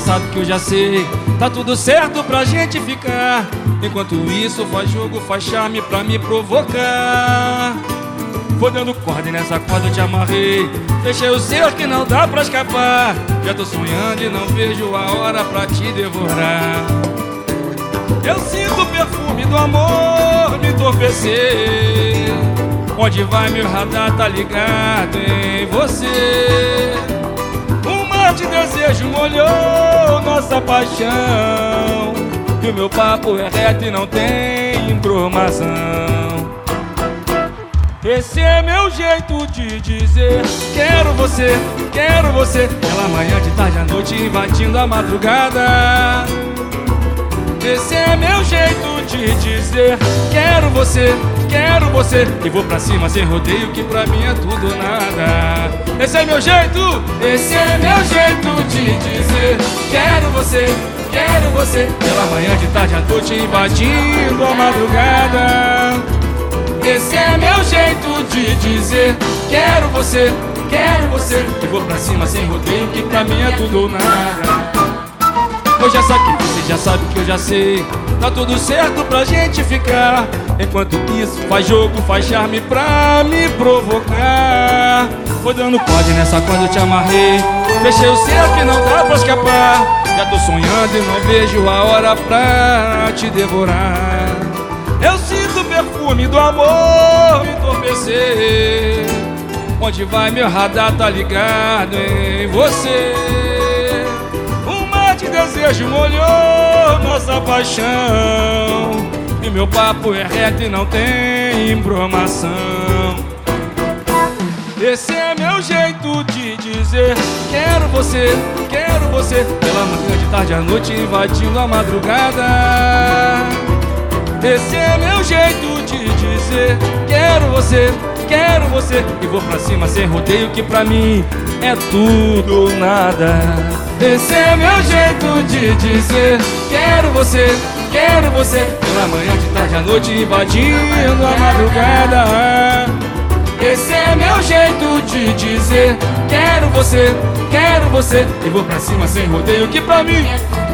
sabe que eu já sei. Tá tudo certo pra gente ficar. Enquanto isso faz jogo, faz charme pra me provocar. Vou dando corda e nessa corda eu te amarrei. Fechei o seu que não dá pra escapar. Já tô sonhando e não vejo a hora pra te devorar. Eu sinto o perfume do amor me entorpecer. Onde vai meu radar tá ligado em você. Um mar de desejo molhou nossa paixão. E o meu papo é reto e não tem informação. Esse é meu jeito de dizer: quero você, quero você. Pela manhã, de tarde, à noite, invadindo a madrugada. Esse é meu jeito de dizer: quero você, quero você. E vou pra cima sem rodeio, que pra mim é tudo ou nada. Esse é meu jeito, esse é meu jeito de dizer: quero você, quero você. Pela manhã, de tarde, à noite, invadindo a madrugada. Esse é meu jeito de dizer: quero você, quero você. E vou pra cima sem rodeio, que pra mim é tudo ou nada. Hoje essa aqui você já sabe que eu já sei. Tá tudo certo pra gente ficar. Enquanto isso faz jogo, faz charme pra me provocar. Vou dando corda e nessa corda eu te amarrei. Fechei o céu que não dá pra escapar. Já tô sonhando e não vejo a hora pra te devorar. Eu sinto o perfume do amor me entorpecer. Onde vai meu radar tá ligado em você. Um mar de desejo molhou nossa paixão. E meu papo é reto e não tem informação. Esse é meu jeito de dizer: quero você, quero você. Pela manhã, de tarde, à noite, invadindo a madrugada. Esse é meu jeito de dizer: quero você, quero você. E vou pra cima sem rodeio, que pra mim é tudo ou nada. Esse é meu jeito de dizer: quero você, quero você. Pela manhã, de tarde, à noite, invadindo a madrugada. Esse é meu jeito de dizer: quero você, quero você. E vou pra cima sem rodeio, que pra mim é tudo.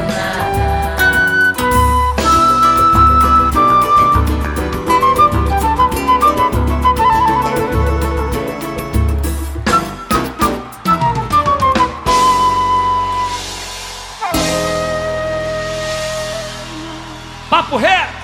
Papo reto!